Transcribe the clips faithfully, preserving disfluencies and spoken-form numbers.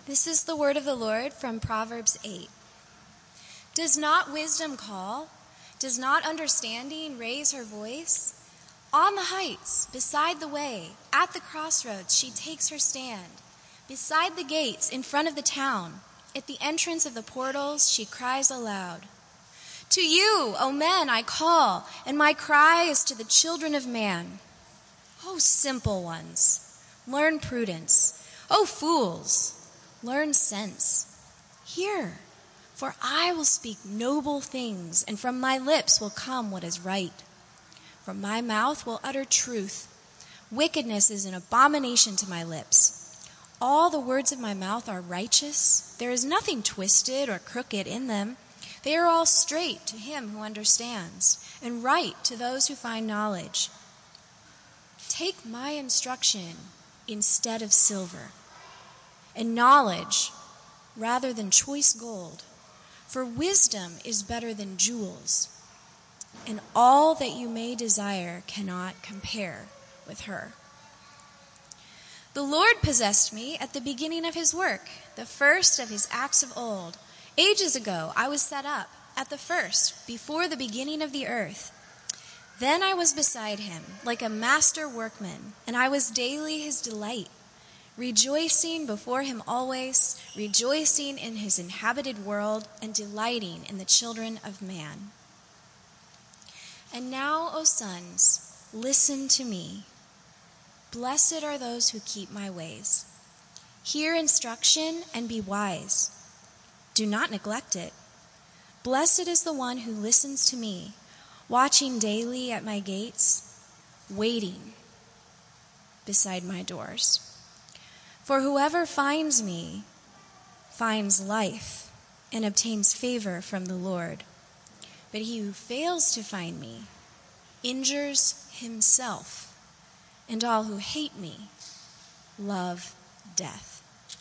This is the word of the Lord from Proverbs eight. Does not wisdom call? Does not understanding raise her voice? On the heights, beside the way, at the crossroads, she takes her stand. Beside the gates, in front of the town, at the entrance of the portals, she cries aloud. To you, O men, I call, and my cry is to the children of man. O simple ones, learn prudence. O fools, learn sense. Hear, for I will speak noble things, and from my lips will come what is right. From my mouth will utter truth. Wickedness is an abomination to my lips. All the words of my mouth are righteous. There is nothing twisted or crooked in them. They are all straight to him who understands, and right to those who find knowledge. Take my instruction instead of silver, and knowledge rather than choice gold. For wisdom is better than jewels, and all that you may desire cannot compare with her. The Lord possessed me at the beginning of his work, the first of his acts of old. Ages ago I was set up at the first, before the beginning of the earth. Then I was beside him, like a master workman, and I was daily his delight, rejoicing before him always, rejoicing in his inhabited world, and delighting in the children of man. And now, O sons, listen to me. Blessed are those who keep my ways. Hear instruction and be wise. Do not neglect it. Blessed is the one who listens to me, watching daily at my gates, waiting beside my doors. For whoever finds me finds life and obtains favor from the Lord. But he who fails to find me injures himself, and all who hate me love death.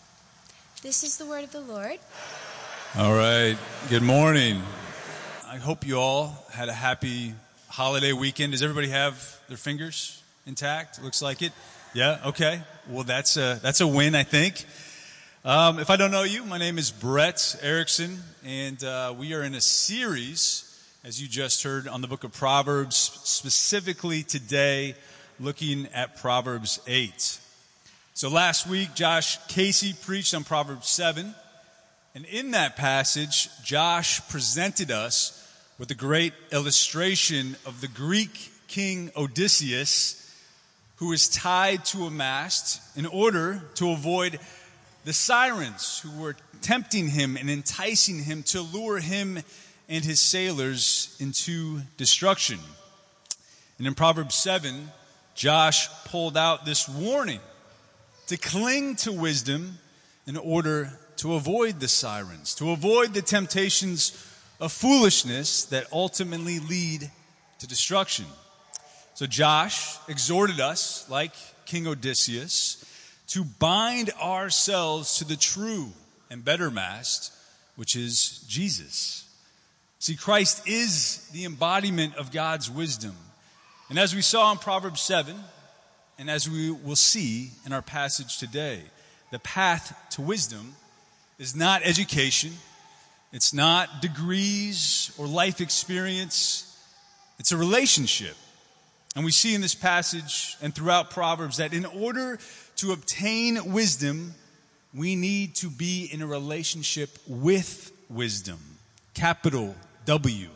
This is the word of the Lord. All right. Good morning. I hope you all had a happy holiday weekend. Does everybody have their fingers intact? Looks like it. Yeah. Okay. Well, that's a that's a win, I think. Um, if I don't know you, my name is Brett Erickson, and uh, we are in a series, as you just heard, on the book of Proverbs, specifically today, looking at Proverbs eight. So last week, Josh Casey preached on Proverbs seven. And in that passage, Josh presented us with a great illustration of the Greek king Odysseus, who is tied to a mast in order to avoid the sirens who were tempting him and enticing him to lure him and his sailors into destruction. And in Proverbs seven, Josh pulled out this warning to cling to wisdom in order to avoid the sirens, to avoid the temptations of foolishness that ultimately lead to destruction. So Josh exhorted us, like King Odysseus, to bind ourselves to the true and better mast, which is Jesus. See, Christ is the embodiment of God's wisdom. And as we saw in Proverbs seven, and as we will see in our passage today, the path to wisdom is not education, it's not degrees or life experience, it's a relationship. And we see in this passage and throughout Proverbs that in order to obtain wisdom, we need to be in a relationship with wisdom, capital W.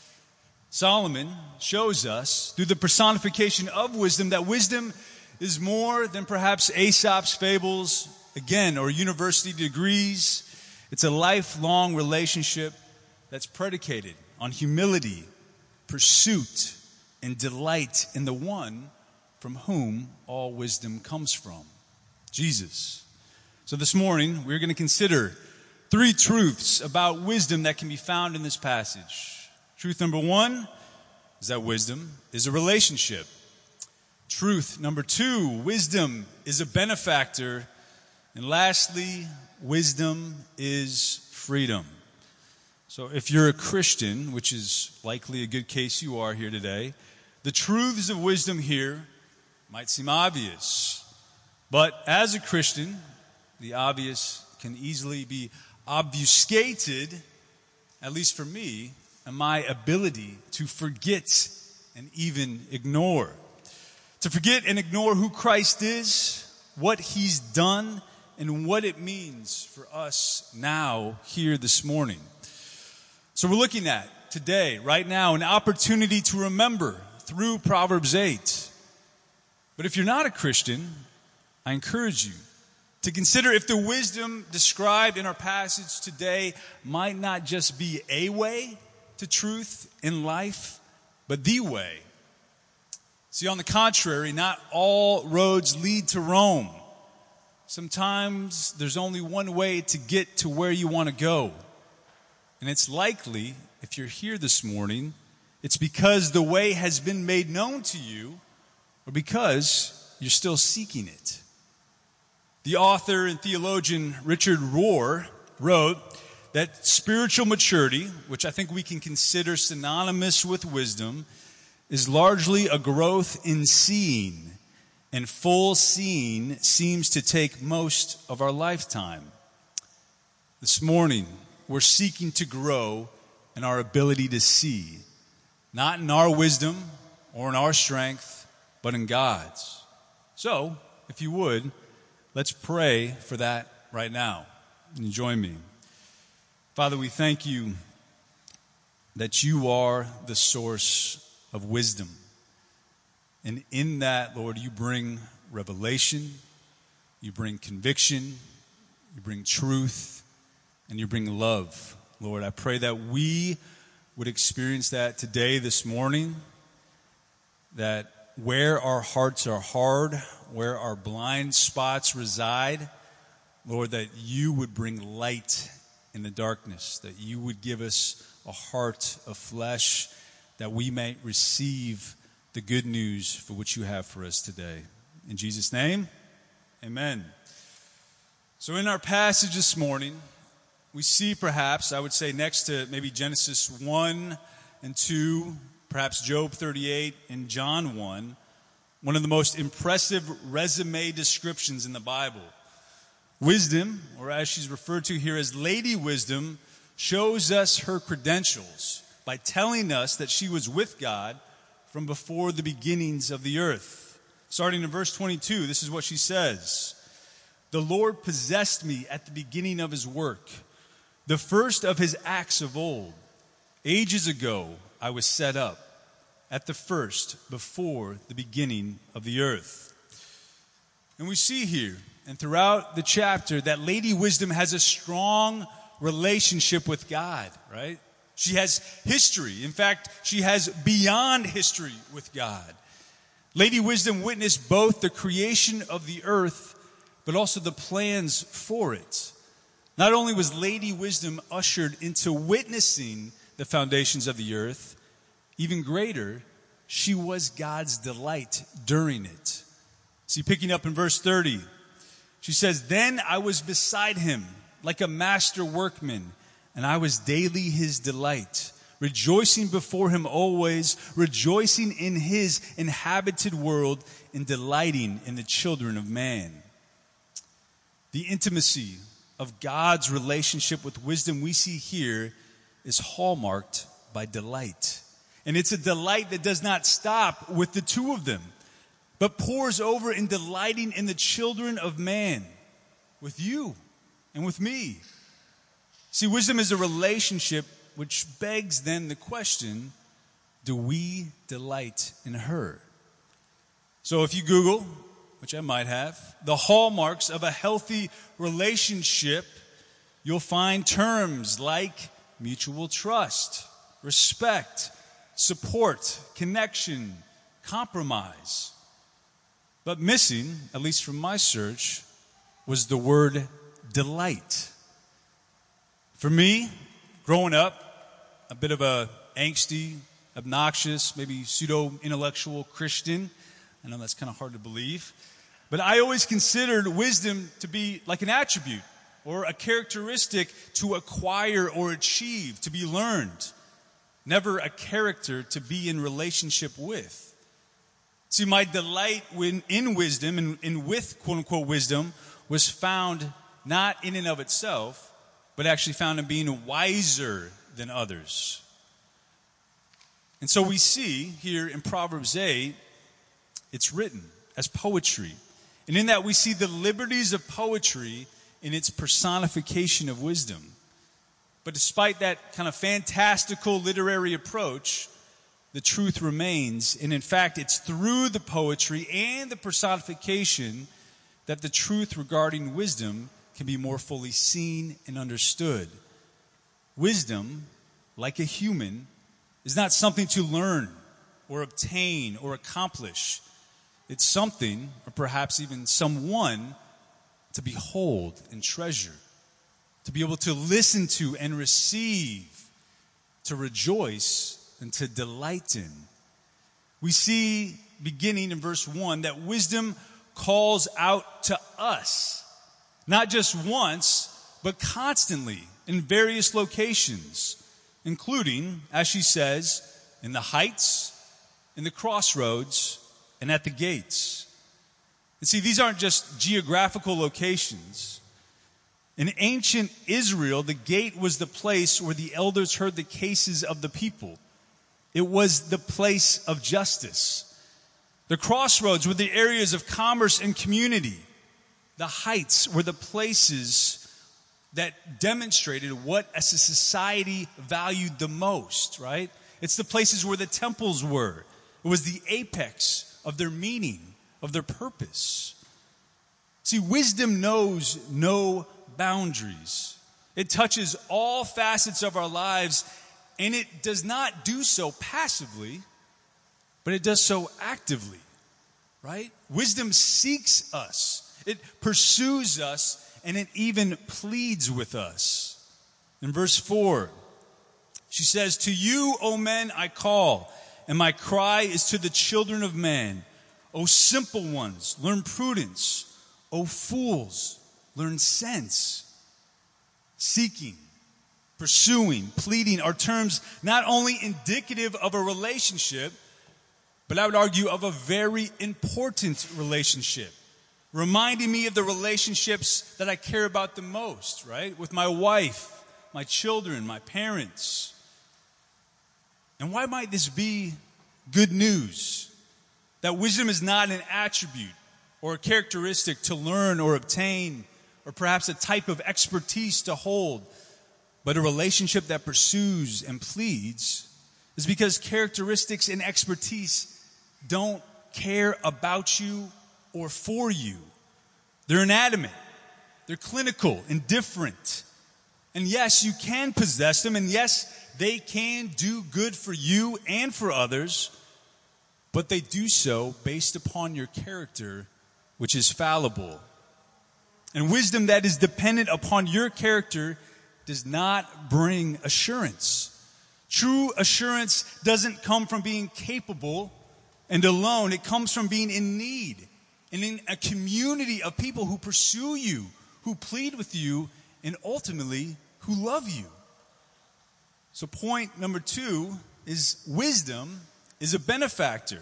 Solomon shows us through the personification of wisdom that wisdom is more than perhaps Aesop's fables, again, or university degrees. It's a lifelong relationship that's predicated on humility, pursuit, and delight in the one from whom all wisdom comes from, Jesus. So this morning, we're going to consider three truths about wisdom that can be found in this passage. Truth number one is that wisdom is a relationship. Truth number two, wisdom is a benefactor. And lastly, wisdom is freedom. So if you're a Christian, which is likely a good case you are here today, the truths of wisdom here might seem obvious. But as a Christian, the obvious can easily be obfuscated, at least for me, in my ability to forget and even ignore. To forget and ignore who Christ is, what he's done, and what it means for us now here this morning. So we're looking at today, right now, an opportunity to remember through Proverbs eight. But if you're not a Christian, I encourage you to consider if the wisdom described in our passage today might not just be a way to truth in life, but the way. See, on the contrary, not all roads lead to Rome. Sometimes there's only one way to get to where you want to go. And it's likely, if you're here this morning, it's because the way has been made known to you, or because you're still seeking it. The author and theologian Richard Rohr wrote that spiritual maturity, which I think we can consider synonymous with wisdom, is largely a growth in seeing, and full seeing seems to take most of our lifetime. This morning, we're seeking to grow in our ability to see, not in our wisdom or in our strength, but in God's. So, if you would, let's pray for that right now. And join me. Father, we thank you that you are the source of wisdom. And in that, Lord, you bring revelation, you bring conviction, you bring truth, and you bring love. Lord, I pray that we would experience that today, this morning, that where our hearts are hard, where our blind spots reside, Lord, that you would bring light in the darkness, that you would give us a heart of flesh, that we may receive the good news for which you have for us today. In Jesus' name, amen. So in our passage this morning, we see perhaps, I would say next to maybe Genesis one and two, perhaps Job thirty-eight and John one, one of the most impressive resume descriptions in the Bible. Wisdom, or as she's referred to here as Lady Wisdom, shows us her credentials by telling us that she was with God from before the beginnings of the earth. Starting in verse twenty-two, this is what she says. The Lord possessed me at the beginning of his work, the first of his acts of old. Ages ago I was set up, at the first, before the beginning of the earth. And we see here, and throughout the chapter, that Lady Wisdom has a strong relationship with God, right? She has history. In fact, she has beyond history with God. Lady Wisdom witnessed both the creation of the earth, but also the plans for it. Not only was Lady Wisdom ushered into witnessing the foundations of the earth, even greater, she was God's delight during it. See, picking up in verse thirty, she says, Then I was beside him like a master workman, and I was daily his delight, rejoicing before him always, rejoicing in his inhabited world, and delighting in the children of man. The intimacy of God's relationship with wisdom we see here is hallmarked by delight. And it's a delight that does not stop with the two of them, but pours over in delighting in the children of man, with you and with me. See, wisdom is a relationship which begs then the question, do we delight in her? So if you Google, which I might have, the hallmarks of a healthy relationship, you'll find terms like mutual trust, respect, support, connection, compromise. But missing, at least from my search, was the word delight. For me, growing up, a bit of a angsty, obnoxious, maybe pseudo-intellectual Christian. I know that's kind of hard to believe. But I always considered wisdom to be like an attribute or a characteristic to acquire or achieve, to be learned. Never a character to be in relationship with. See, my delight when in wisdom and, and with quote-unquote wisdom was found not in and of itself, but actually found in being wiser than others. And so we see here in Proverbs eight, it's written as poetry. And in that we see the liberties of poetry in its personification of wisdom. But despite that kind of fantastical literary approach, the truth remains. And in fact, it's through the poetry and the personification that the truth regarding wisdom can be more fully seen and understood. Wisdom, like a human, is not something to learn or obtain or accomplish. It's something, or perhaps even someone, to behold and treasure, to be able to listen to and receive, to rejoice and to delight in. We see, beginning in verse one, that wisdom calls out to us, not just once, but constantly in various locations, including, as she says, in the heights, in the crossroads, and at the gates. And see, these aren't just geographical locations. In ancient Israel, the gate was the place where the elders heard the cases of the people. It was the place of justice. The crossroads were the areas of commerce and community. The heights were the places that demonstrated what as a society valued the most, right? It's the places where the temples were. It was the apex of their meaning, of their purpose. See, wisdom knows no boundaries. It touches all facets of our lives, and it does not do so passively, but it does so actively, right? Wisdom seeks us. It pursues us, and it even pleads with us. In verse four, she says, "To you, O men, I call, and my cry is to the children of men. O simple ones, learn prudence. O fools, learn sense." Seeking, pursuing, pleading are terms not only indicative of a relationship, but I would argue of a very important relationship. Reminding me of the relationships that I care about the most, right? With my wife, my children, my parents. And why might this be good news? That wisdom is not an attribute or a characteristic to learn or obtain, or perhaps a type of expertise to hold, but a relationship that pursues and pleads, is because characteristics and expertise don't care about you or for you. They're inanimate. They're clinical and different. And yes, you can possess them, and yes, they can do good for you and for others, but they do so based upon your character, which is fallible. And wisdom that is dependent upon your character does not bring assurance. True assurance doesn't come from being capable and alone. It comes from being in need and in a community of people who pursue you, who plead with you, and ultimately who love you. So point number two is wisdom is a benefactor.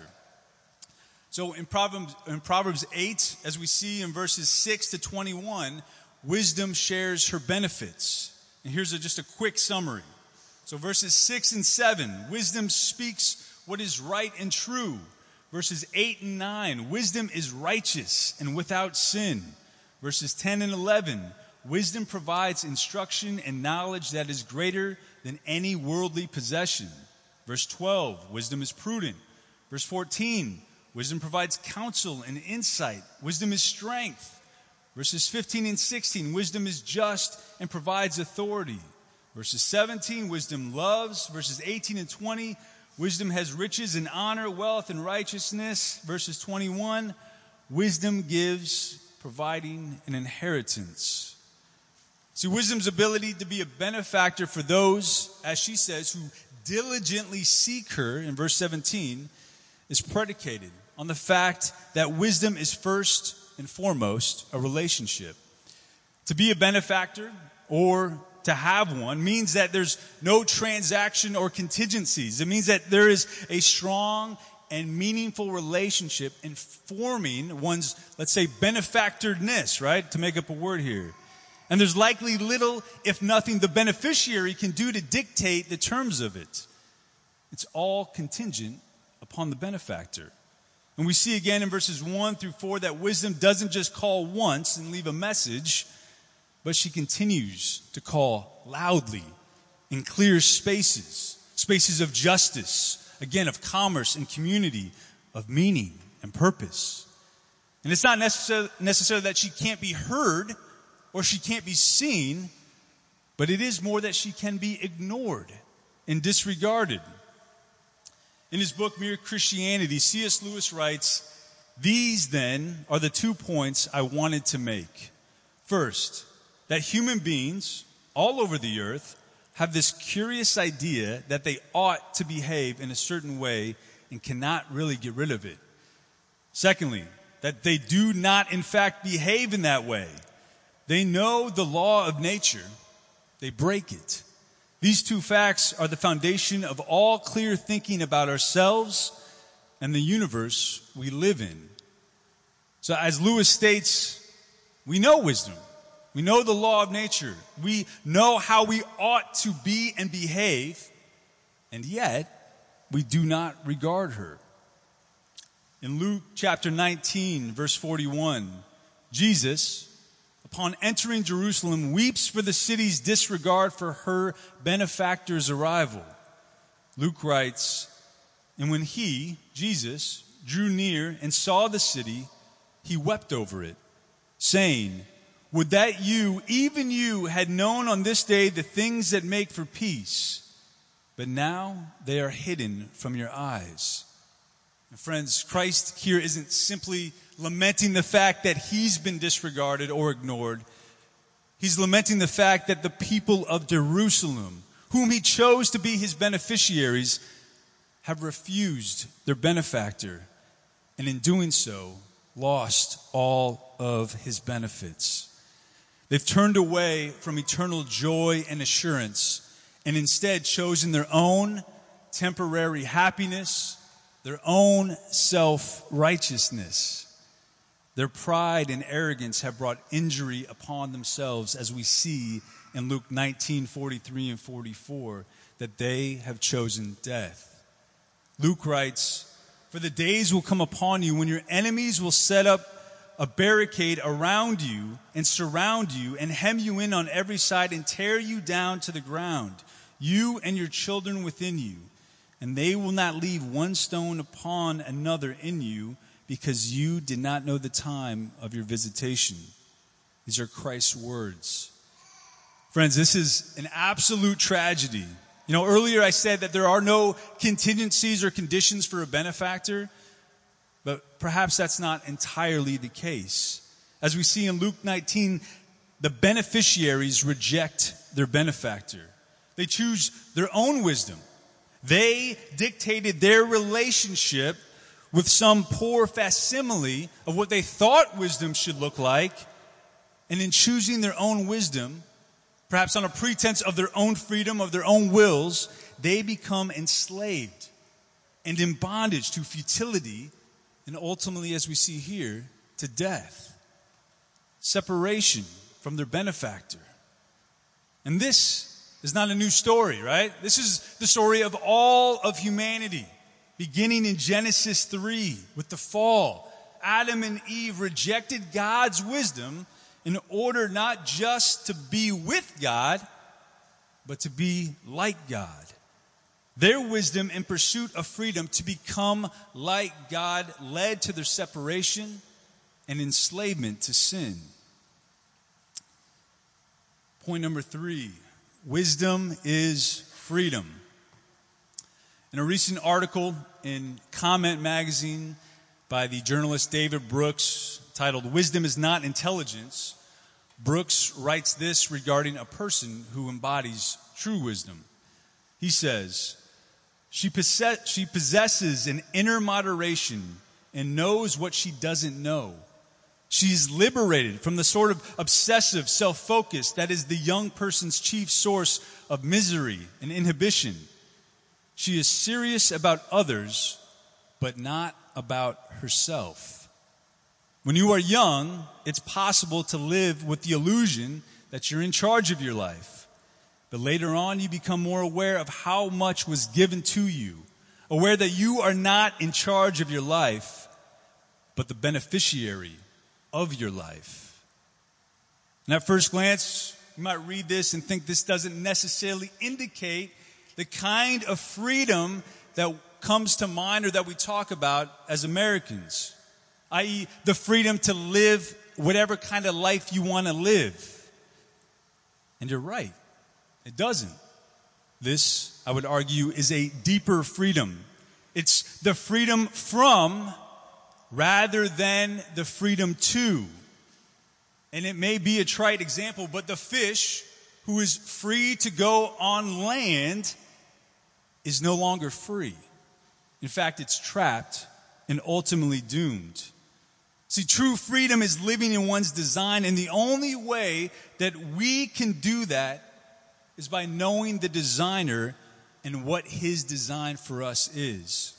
So in Proverbs, in Proverbs eight, as we see in verses six to twenty-one, wisdom shares her benefits. And here's a, just a quick summary. So verses six and seven, wisdom speaks what is right and true. Verses eight and nine, wisdom is righteous and without sin. Verses ten and eleven, wisdom provides instruction and knowledge that is greater than any worldly possession. Verse twelve, wisdom is prudent. Verse fourteen, wisdom provides counsel and insight. Wisdom is strength. Verses fifteen and sixteen, wisdom is just and provides authority. Verses seventeen, wisdom loves. Verses eighteen and twenty, wisdom has riches and honor, wealth and righteousness. Verses twenty-one, wisdom gives, providing an inheritance. See, wisdom's ability to be a benefactor for those, as she says, who diligently seek her, in verse seventeen, is predicated on the fact that wisdom is first and foremost a relationship. To be a benefactor or to have one means that there's no transaction or contingencies. It means that there is a strong and meaningful relationship informing one's, let's say, benefactoredness, right? To make up a word here. And there's likely little, if nothing, the beneficiary can do to dictate the terms of it. It's all contingent upon the benefactor. And we see again in verses one through four that wisdom doesn't just call once and leave a message, but she continues to call loudly in clear spaces, spaces of justice, again, of commerce and community, of meaning and purpose. And it's not necessar- necessarily that she can't be heard or she can't be seen, but it is more that she can be ignored and disregarded. In his book, Mere Christianity, C S Lewis writes, "These, then, are the two points I wanted to make. First, that human beings all over the earth have this curious idea that they ought to behave in a certain way and cannot really get rid of it. Secondly, that they do not, in fact, behave in that way. They know the law of nature. They break it. These two facts are the foundation of all clear thinking about ourselves and the universe we live in." So as Lewis states, we know wisdom. We know the law of nature. We know how we ought to be and behave, and yet we do not regard her. In Luke chapter nineteen, verse forty-one, Jesus, upon entering Jerusalem, weeps for the city's disregard for her benefactor's arrival. Luke writes, "And when he, Jesus, drew near and saw the city, he wept over it, saying, 'Would that you, even you, had known on this day the things that make for peace, but now they are hidden from your eyes.'" And friends, Christ here isn't simply lamenting the fact that he's been disregarded or ignored. He's lamenting the fact that the people of Jerusalem, whom he chose to be his beneficiaries, have refused their benefactor, and in doing so, lost all of his benefits. They've turned away from eternal joy and assurance, and instead chosen their own temporary happiness, their own self-righteousness. Their pride and arrogance have brought injury upon themselves, as we see in Luke nineteen, forty-three and forty-four, that they have chosen death. Luke writes, "For the days will come upon you when your enemies will set up a barricade around you and surround you and hem you in on every side and tear you down to the ground, you and your children within you. And they will not leave one stone upon another in you, because you did not know the time of your visitation." These are Christ's words. Friends, this is an absolute tragedy. You know, earlier I said that there are no contingencies or conditions for a benefactor, but perhaps that's not entirely the case. As we see in Luke nineteen, the beneficiaries reject their benefactor. They choose their own wisdom. They dictated their relationship with some poor facsimile of what they thought wisdom should look like. And in choosing their own wisdom, perhaps on a pretense of their own freedom, of their own wills, they become enslaved and in bondage to futility, and ultimately, as we see here, to death. Separation from their benefactor. And this is not a new story, right? This is the story of all of humanity, beginning in Genesis three with the fall. Adam and Eve rejected God's wisdom in order not just to be with God, but to be like God. Their wisdom in pursuit of freedom to become like God led to their separation and enslavement to sin. Point number three. Wisdom is freedom. In a recent article in Comment magazine by the journalist David Brooks titled "Wisdom is Not Intelligence," Brooks writes this regarding a person who embodies true wisdom. He says, she, possess- she possesses an inner moderation and knows what she doesn't know. She's liberated from the sort of obsessive self-focus that is the young person's chief source of misery and inhibition. She is serious about others, but not about herself. When you are young, it's possible to live with the illusion that you're in charge of your life. But later on, you become more aware of how much was given to you, aware that you are not in charge of your life, but the beneficiary of your life. And at first glance, you might read this and think this doesn't necessarily indicate the kind of freedom that comes to mind or that we talk about as Americans, that is the freedom to live whatever kind of life you want to live. And you're right. It doesn't. This, I would argue, is a deeper freedom. It's the freedom from rather than the freedom to. And it may be a trite example, but the fish who is free to go on land is no longer free. In fact, it's trapped and ultimately doomed. See, true freedom is living in one's design, and the only way that we can do that is by knowing the designer and what his design for us is.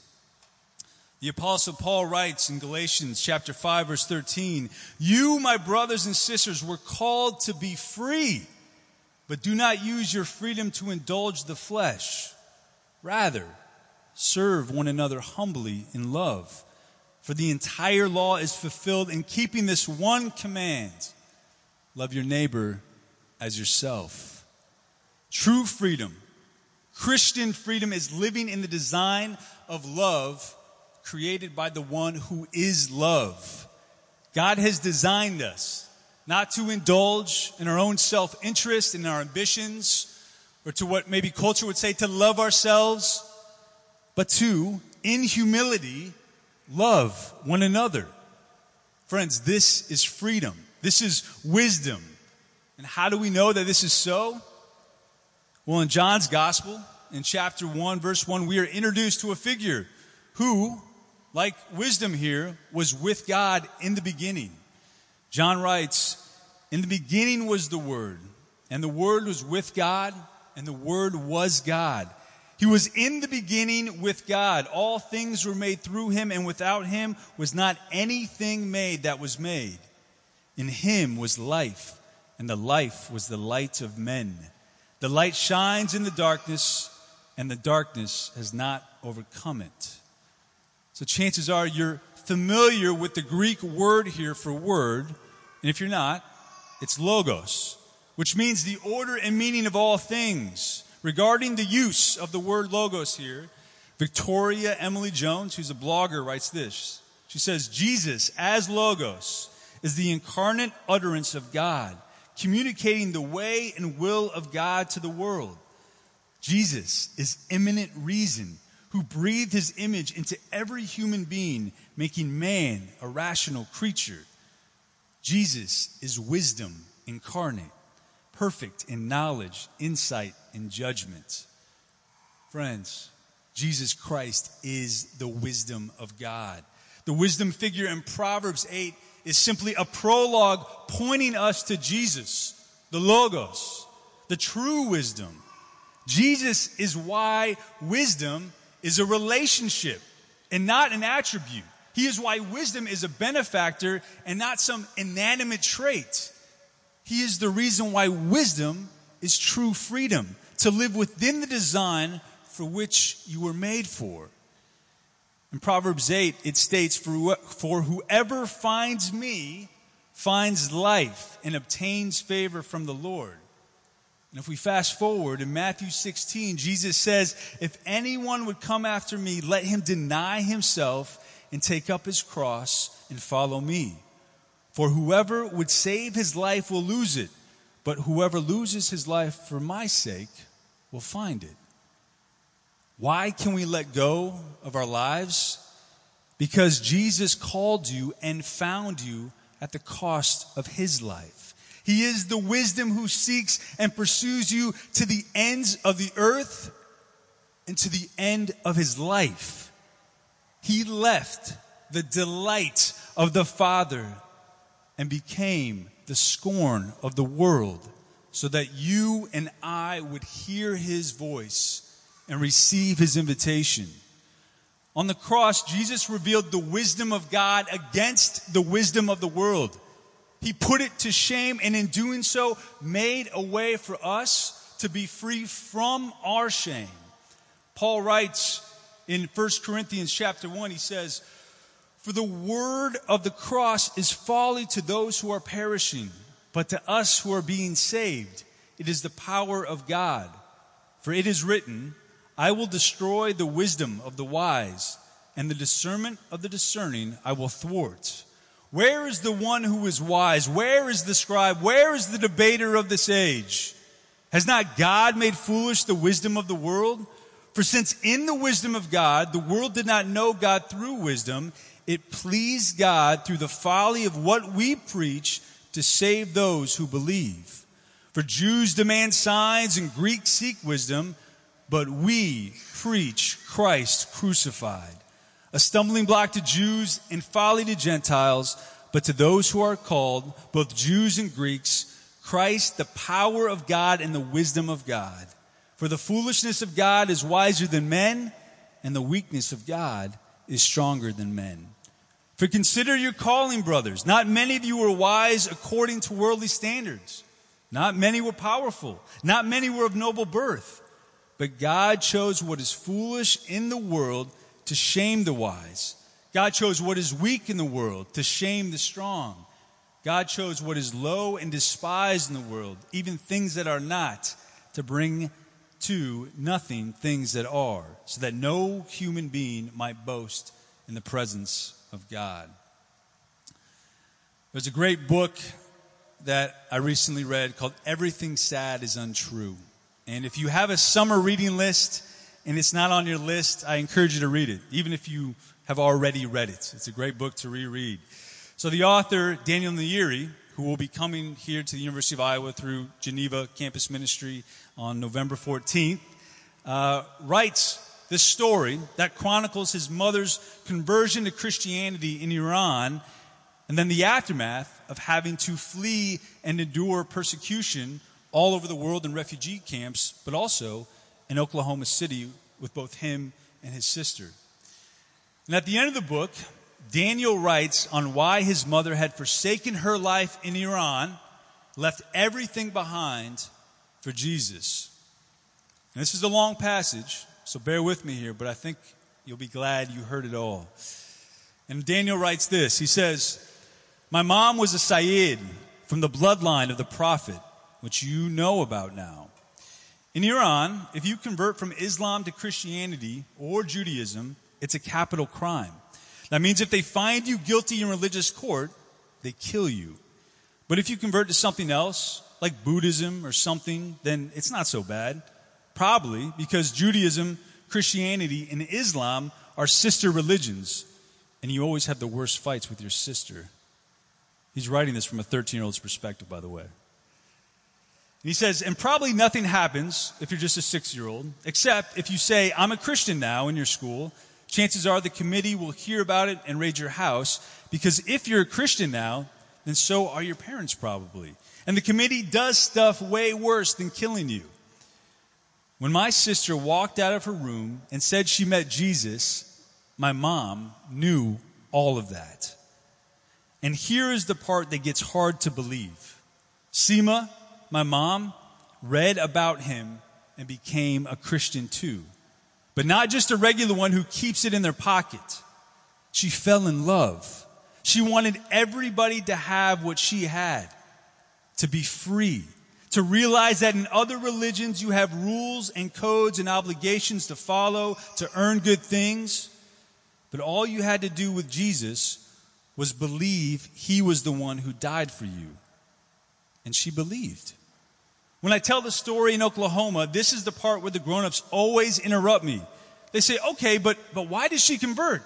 The Apostle Paul writes in Galatians chapter five, verse thirteen, "You, my brothers and sisters, were called to be free, but do not use your freedom to indulge the flesh. Rather, serve one another humbly in love. For the entire law is fulfilled in keeping this one command: love your neighbor as yourself." True freedom, Christian freedom, is living in the design of love created by the one who is love. God has designed us not to indulge in our own self-interest and our ambitions, or to what maybe culture would say to love ourselves, but to, in humility, love one another. Friends, this is freedom. This is wisdom. And how do we know that this is so? Well, in John's Gospel, in chapter one, verse one, we are introduced to a figure who, like wisdom here, was with God in the beginning. John writes, "In the beginning was the Word, and the Word was with God, and the Word was God. He was in the beginning with God. All things were made through him, and without him was not anything made that was made. In him was life, and the life was the light of men. The light shines in the darkness, and the darkness has not overcome it." So chances are you're familiar with the Greek word here for word, and if you're not, it's logos, which means the order and meaning of all things. Regarding the use of the word logos here, Victoria Emily Jones, who's a blogger, writes this. She says, "Jesus, as logos, is the incarnate utterance of God, communicating the way and will of God to the world. Jesus is immanent reason, who breathed his image into every human being, making man a rational creature. Jesus is wisdom incarnate, perfect in knowledge, insight, and judgment." Friends, Jesus Christ is the wisdom of God. The wisdom figure in Proverbs eight is simply a prologue pointing us to Jesus, the Logos, the true wisdom. Jesus is why wisdom is a relationship and not an attribute. He is why wisdom is a benefactor and not some inanimate trait. He is the reason why wisdom is true freedom, to live within the design for which you were made for. In Proverbs eight, it states, "For for whoever finds me finds life and obtains favor from the Lord." And if we fast forward in Matthew sixteen, Jesus says, "If anyone would come after me, let him deny himself and take up his cross and follow me. For whoever would save his life will lose it, but whoever loses his life for my sake will find it." Why can we let go of our lives? Because Jesus called you and found you at the cost of his life. He is the wisdom who seeks and pursues you to the ends of the earth and to the end of his life. He left the delight of the Father and became the scorn of the world, so that you and I would hear his voice and receive his invitation. On the cross, Jesus revealed the wisdom of God against the wisdom of the world. He put it to shame, and in doing so, made a way for us to be free from our shame. Paul writes in First Corinthians chapter one, he says, "For the word of the cross is folly to those who are perishing, but to us who are being saved, it is the power of God. For it is written, I will destroy the wisdom of the wise, and the discernment of the discerning I will thwart. Where is the one who is wise? Where is the scribe? Where is the debater of this age? Has not God made foolish the wisdom of the world? For since in the wisdom of God, the world did not know God through wisdom, it pleased God through the folly of what we preach to save those who believe. For Jews demand signs and Greeks seek wisdom, but we preach Christ crucified, a stumbling block to Jews and folly to Gentiles, but to those who are called, both Jews and Greeks, Christ, the power of God and the wisdom of God. For the foolishness of God is wiser than men, and the weakness of God is stronger than men. For consider your calling, brothers. Not many of you were wise according to worldly standards. Not many were powerful. Not many were of noble birth. But God chose what is foolish in the world to shame the wise. God chose what is weak in the world to shame the strong. God chose what is low and despised in the world, even things that are not, to bring to nothing things that are, so that no human being might boast in the presence of God. There's a great book that I recently read called Everything Sad is Untrue. And if you have a summer reading list and it's not on your list, I encourage you to read it, even if you have already read it. It's a great book to reread. So the author, Daniel Nayeri, who will be coming here to the University of Iowa through Geneva Campus Ministry on November fourteenth, uh, writes this story that chronicles his mother's conversion to Christianity in Iran, and then the aftermath of having to flee and endure persecution all over the world in refugee camps, but also in Oklahoma City with both him and his sister. And at the end of the book, Daniel writes on why his mother had forsaken her life in Iran, left everything behind for Jesus. And this is a long passage, so bear with me here, but I think you'll be glad you heard it all. And Daniel writes this. He says, "My mom was a Sayyid from the bloodline of the prophet, which you know about now. In Iran, if you convert from Islam to Christianity or Judaism, it's a capital crime. That means if they find you guilty in religious court, they kill you. But if you convert to something else, like Buddhism or something, then it's not so bad. Probably because Judaism, Christianity, and Islam are sister religions, and you always have the worst fights with your sister." He's writing this from a thirteen-year-old's perspective, by the way. And he says, "And probably nothing happens if you're just a six-year-old, except if you say, 'I'm a Christian now' in your school. Chances are the committee will hear about it and raid your house, because if you're a Christian now, then so are your parents probably. And the committee does stuff way worse than killing you. When my sister walked out of her room and said she met Jesus, my mom knew all of that. And here is the part that gets hard to believe. Seema, my mom, read about him and became a Christian too. But not just a regular one who keeps it in their pocket. She fell in love. She wanted everybody to have what she had, to be free, to realize that in other religions you have rules and codes and obligations to follow to earn good things. But all you had to do with Jesus was believe he was the one who died for you. And she believed. When I tell the story in Oklahoma, this is the part where the grown-ups always interrupt me. They say, okay, but, but why did she convert?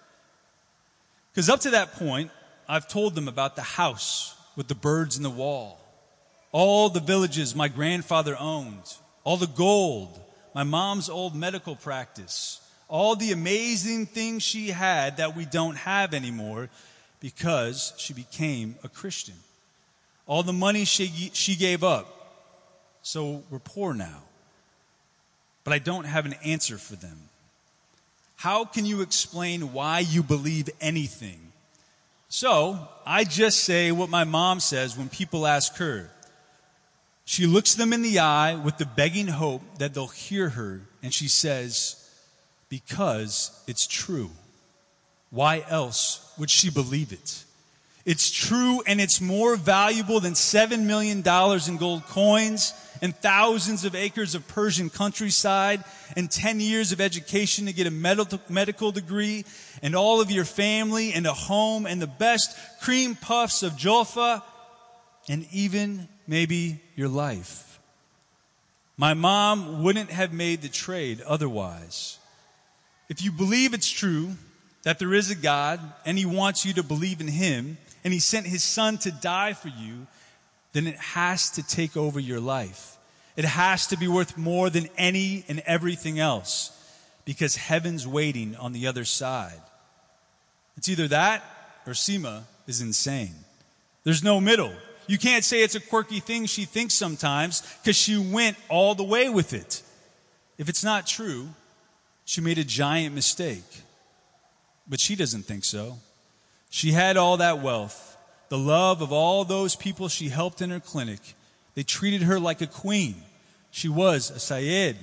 Because up to that point, I've told them about the house with the birds in the wall, all the villages my grandfather owned, all the gold, my mom's old medical practice, all the amazing things she had that we don't have anymore because she became a Christian. All the money she, she gave up. So we're poor now. But I don't have an answer for them. How can you explain why you believe anything? So I just say what my mom says when people ask her. She looks them in the eye with the begging hope that they'll hear her, and she says, because it's true. Why else would she believe it? It's true, and it's more valuable than seven million dollars in gold coins and thousands of acres of Persian countryside and ten years of education to get a medical degree and all of your family and a home and the best cream puffs of Jolfa and even maybe your life. My mom wouldn't have made the trade otherwise. If you believe it's true that there is a God and He wants you to believe in Him and He sent His Son to die for you, then it has to take over your life. It has to be worth more than any and everything else because heaven's waiting on the other side. It's either that or Seema is insane. There's no middle. You can't say it's a quirky thing she thinks sometimes because she went all the way with it. If it's not true, she made a giant mistake. But she doesn't think so. She had all that wealth, the love of all those people she helped in her clinic. They treated her like a queen. She was a Sayed.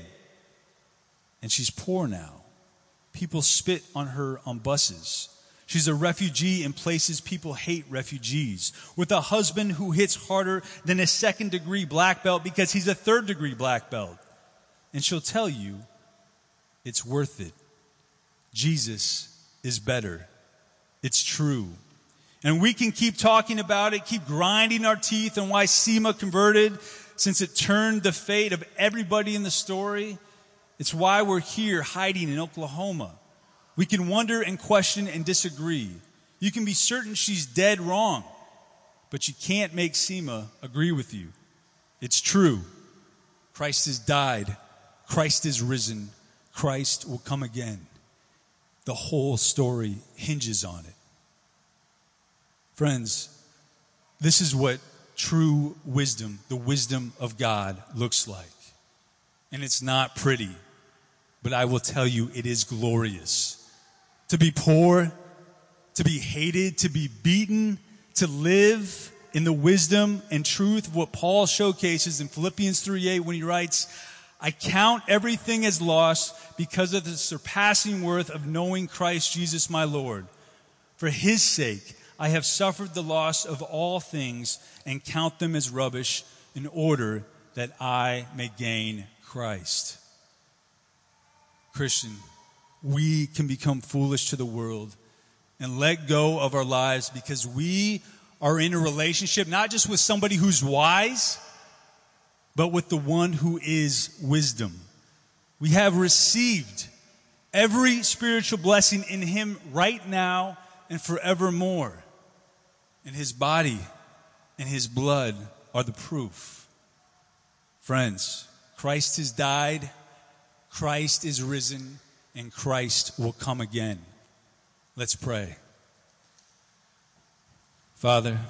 And she's poor now. People spit on her on buses. She's a refugee in places people hate refugees. With a husband who hits harder than a second degree black belt because he's a third degree black belt. And she'll tell you, it's worth it. Jesus is better. It's true. And we can keep talking about it, keep grinding our teeth on why Seema converted, since it turned the fate of everybody in the story. It's why we're here hiding in Oklahoma. We can wonder and question and disagree. You can be certain she's dead wrong, but you can't make Seema agree with you. It's true. Christ has died. Christ is risen. Christ will come again. The whole story hinges on it. Friends, this is what true wisdom, the wisdom of God, looks like. And it's not pretty, but I will tell you it is glorious. To be poor, to be hated, to be beaten, to live in the wisdom and truth of what Paul showcases in Philippians three eight when he writes, I count everything as loss because of the surpassing worth of knowing Christ Jesus my Lord. For His sake, I have suffered the loss of all things and count them as rubbish in order that I may gain Christ. Christian, we can become foolish to the world and let go of our lives because we are in a relationship not just with somebody who's wise, but with the one who is wisdom. We have received every spiritual blessing in Him right now and forevermore. And His body and His blood are the proof. Friends, Christ has died, Christ is risen, and Christ will come again. Let's pray. Father,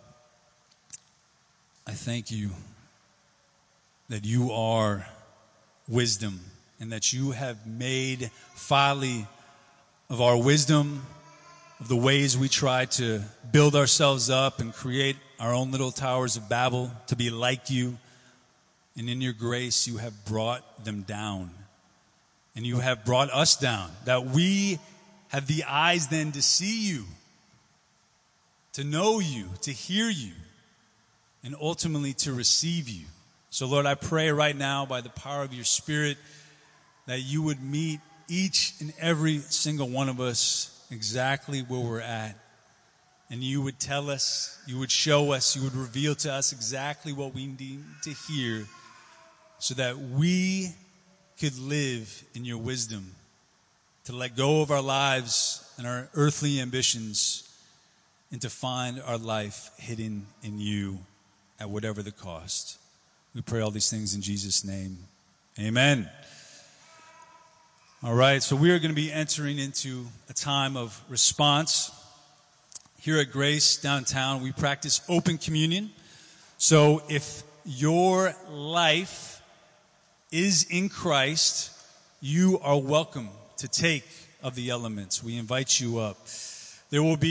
I thank You that You are wisdom and that You have made folly of our wisdom, of the ways we try to build ourselves up and create our own little towers of Babel to be like You. And in Your grace, You have brought them down. And You have brought us down, that we have the eyes then to see You, to know You, to hear You, and ultimately to receive You. So Lord, I pray right now by the power of Your Spirit that You would meet each and every single one of us exactly where we're at. And You would tell us, You would show us, You would reveal to us exactly what we need to hear so that we could live in Your wisdom, to let go of our lives and our earthly ambitions and to find our life hidden in You at whatever the cost. We pray all these things in Jesus' name. Amen. All right, so we are going to be entering into a time of response. Here at Grace downtown, we practice open communion. So if your life is in Christ, you are welcome to take of the elements. We invite you up. There will be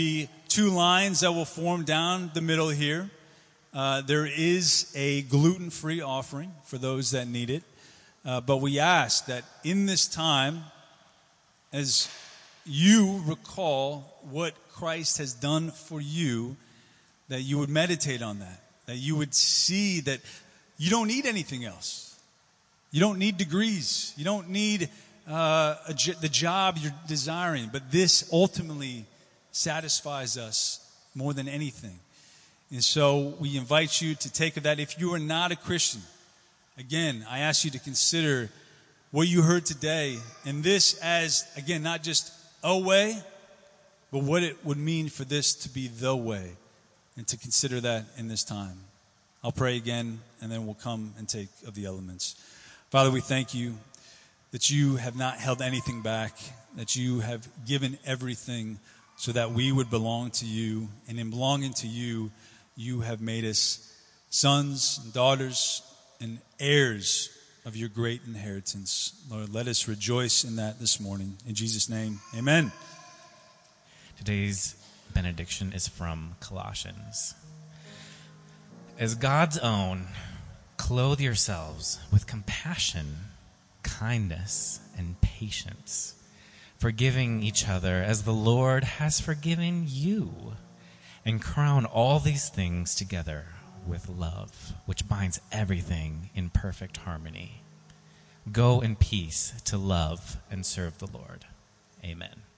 two lines that will form down the middle here. Uh, there is a gluten-free offering for those that need it. Uh, but we ask that in this time, as you recall what Christ has done for you, that you would meditate on that, that you would see that you don't need anything else. You don't need degrees. You don't need uh, a, the job you're desiring, but this ultimately satisfies us more than anything. And so we invite you to take of that. If you are not a Christian, again, I ask you to consider what you heard today, and this as, again, not just a way, but what it would mean for this to be the way, and to consider that in this time. I'll pray again, and then we'll come and take of the elements. Father, we thank you that you have not held anything back, that you have given everything so that we would belong to you, and in belonging to you, you have made us sons and daughters and heirs of your great inheritance. Lord, let us rejoice in that this morning. In Jesus' name, amen. Today's benediction is from Colossians. As God's own, clothe yourselves with compassion, kindness, and patience, forgiving each other as the Lord has forgiven you, and crown all these things together with love, which binds everything in perfect harmony. Go in peace to love and serve the Lord. Amen.